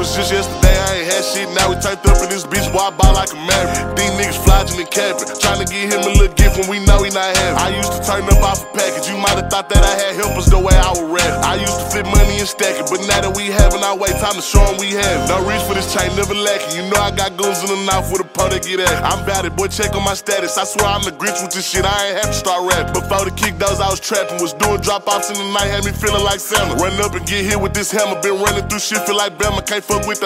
was just yesterday, I ain't had shit. Now we turned up in this bitch, boy, I ball like a maverick. These niggas flogging and capping, trying to get him a little gift when we know he not having. I used to turn up off a package, you might have thought that I had helpers the way I was rapping. I used to flip money and stack it, but now that we having our way, time to show them we have it. No reach for this chain, never lacking. You know I got goons in the mouth with a pole that get at it. I'm bout it, boy, check on my status. I swear I'm the Grinch with this shit, I ain't have to start rapping. Before the kick those, I was trapping, was doing drop-offs in the night, had me feeling like Santa. Run up and get hit with this hammer, been running through shit, feel like Bama, can't fuck with the